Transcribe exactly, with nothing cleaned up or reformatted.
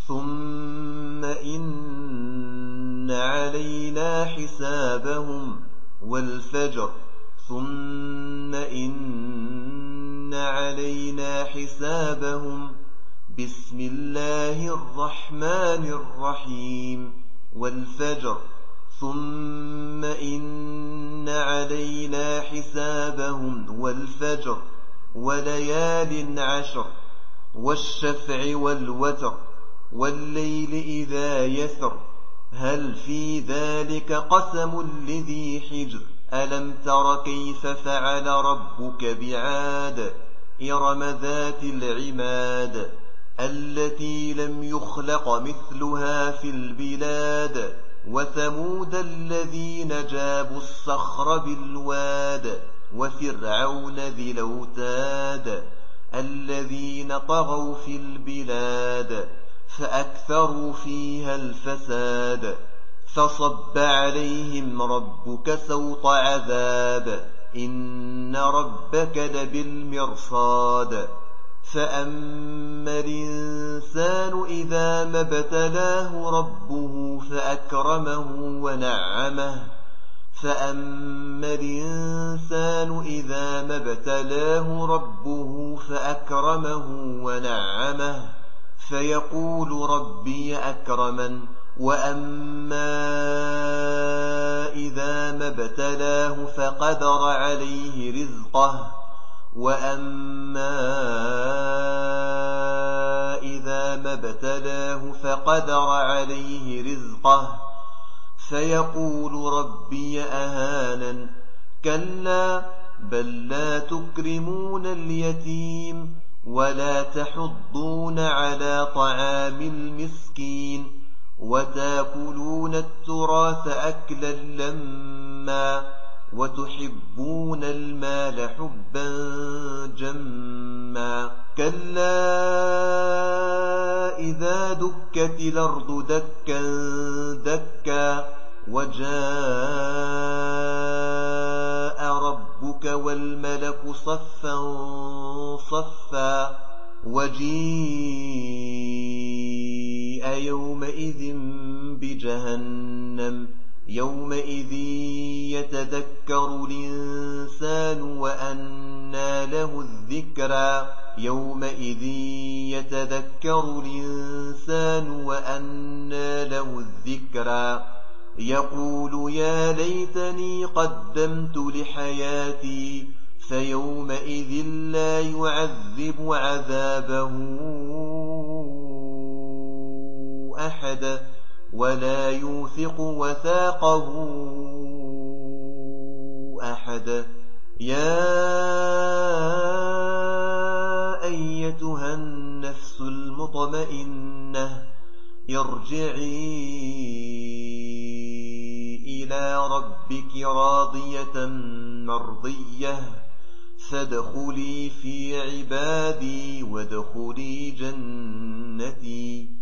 ثم إن علينا حسابهم والفجر ثم إن علينا حسابهم بسم الله الرحمن الرحيم والفجر ثم إن علينا حسابهم والفجر وليال عشر والشفع والوتر والليل إذا يسر هل في ذلك قسم لذي حجر ألم تر كيف فعل ربك بعاد إرم ذات العماد التي لم يخلق مثلها في البلاد وثمود الذين جابوا الصخر بالواد وفرعون ذي الأوتاد الذين طغوا في البلاد فأكثروا فيها الفساد فصب عليهم ربك سوط عذاب إن ربك لبالمرصاد فأما الإنسان إذا ما ابتلاه ربه فأكرمه ونعمه فأما الإنسان إذا ما ابتلاه ربه فأكرمه ونعمه فيقول ربي أكرمن وأما إذا ما ابتلاه فقدر عليه رزقه وأما إذا ما ابتلاه فقدر عليه رزقه فيقول ربي أهانن كلا بل لا تكرمون اليتيم ولا تحضون على طعام المسكين وتاكلون التراث أكلا لما وتحبون المال حبا جما كلا إذا دكت الأرض دكا دكا وجاء ربك والملك صفا صفا وجيء يومئذ بجهنم يومئذ يتذكر الإنسان وأنى له الذكرى يومئذ يتذكر الإنسان وأنى له الذكرى يقول يا ليتني قدمت لحياتي فيومئذ لا يعذب عذابه أحد ولا يوثق وثاقه أحد يا أيتها النفس المطمئنة ارجعي إلى ربك راضية مرضية فادخلي في عبادي وادخلي جنتي